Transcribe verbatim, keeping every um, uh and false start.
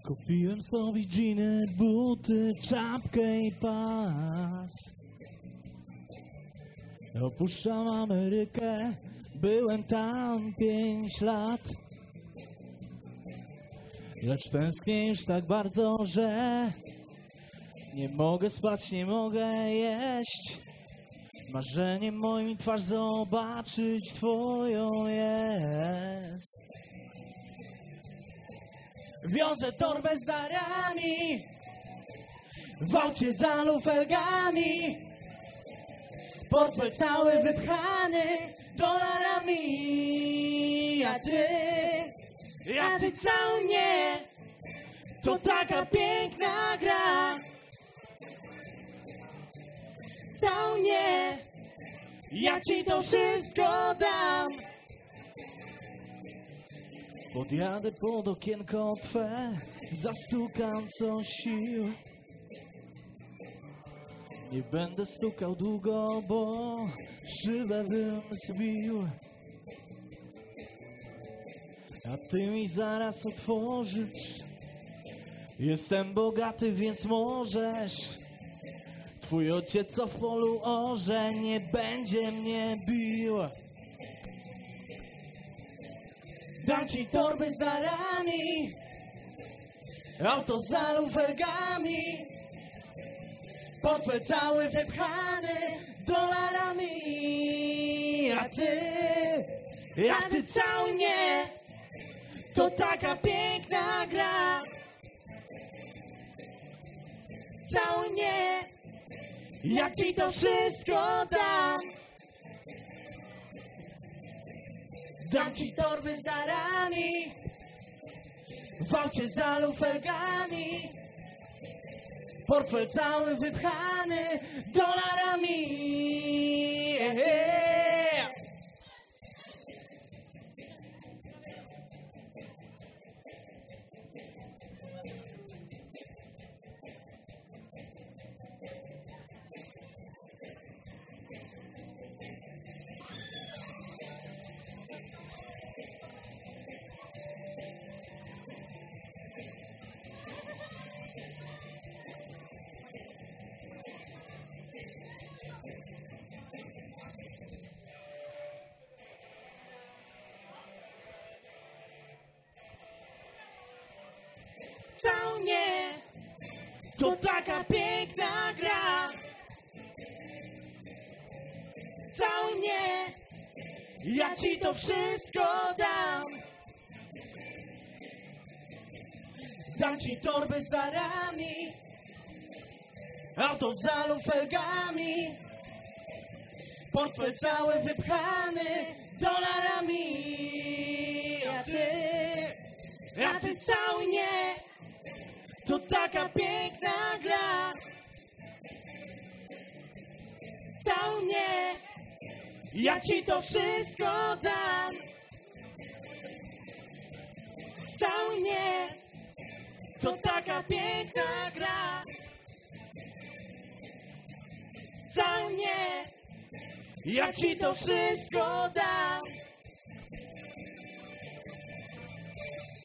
Kupiłem sobie dżiny, buty, czapkę i pas. Opuszczam Amerykę, byłem tam pięć lat. Lecz tęsknię już tak bardzo, że nie mogę spać, nie mogę jeść. Marzeniem moim twarz zobaczyć twoją jest. Wiążę torbę z darami, w aucie za lufergami, portfel cały wypchany dolarami. A ty, a ty cały nie, to taka piękna gra. Cały nie, ja ci to wszystko dam. Podjadę pod okienko twe, zastukam co sił. Nie będę stukał długo, bo szybę bym zbił. A ty mi zaraz otworzysz. Jestem bogaty, więc możesz. Twój ojciec co w polu orze, nie będzie mnie bił. Dam ci torby z darami, auto za lufergami, portfel cały wypchany dolarami. A ty, a ty cały nie, to taka piękna gra. Cały nie, ja ci to wszystko dam. Dam ci torby z darami, w aucie za lufergami, portfel cały wypchany dolarami. Cały nie, to taka piękna gra. Cały nie, ja ci to wszystko dam. Dam ci torbę z darami, auto za lufergami, portfel cały wypchany dolarami. A ty, a ty cały nie, to taka piękna gra. Cały nie, ja ci to wszystko dam. Cały nie, to taka piękna gra. Cały nie, ja ci to wszystko dam.